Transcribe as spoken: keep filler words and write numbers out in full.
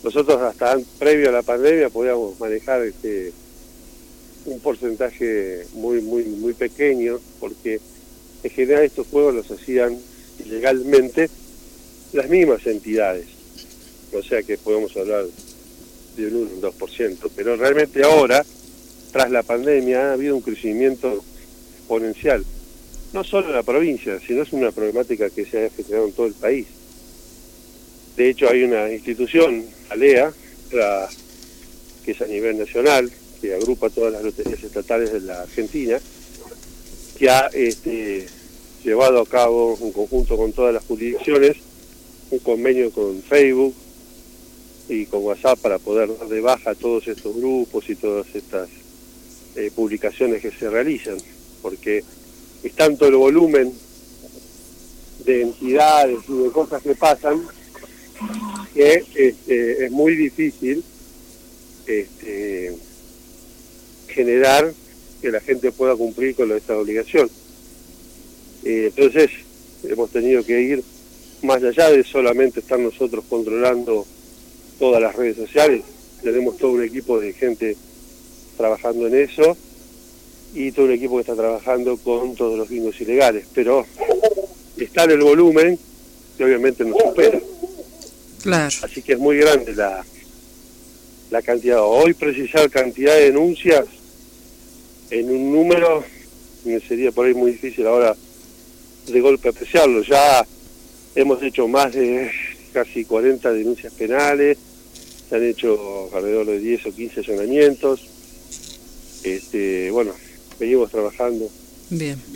nosotros hasta previo a la pandemia podíamos manejar este un porcentaje muy muy muy pequeño, porque en general estos juegos los hacían ilegalmente las mismas entidades, o sea que podemos hablar de un uno, un dos por ciento, pero realmente ahora, tras la pandemia, ha habido un crecimiento exponencial, no solo en la provincia, sino es una problemática que se ha generado en todo el país. De hecho, hay una institución, ALEA, la, que es a nivel nacional, que agrupa todas las loterías estatales de la Argentina, que ha este, llevado a cabo, en conjunto con todas las jurisdicciones, un convenio con Facebook y con WhatsApp para poder dar de baja todos estos grupos y todas estas eh, publicaciones que se realizan, porque es tanto el volumen de entidades y de cosas que pasan que este, es muy difícil este, generar que la gente pueda cumplir con esta obligación. Eh, entonces hemos tenido que ir más allá de solamente estar nosotros controlando todas las redes sociales. Tenemos todo un equipo de gente trabajando en eso y todo un equipo que está trabajando con todos los bingos ilegales, pero está en el volumen que obviamente nos supera. Claro. Así que es muy grande la, la cantidad. Hoy precisar cantidad de denuncias en un número me sería por ahí muy difícil ahora de golpe apreciarlo. Ya hemos hecho más de casi cuarenta denuncias penales, se han hecho alrededor de diez o quince allanamientos. Este, bueno, venimos trabajando. Bien.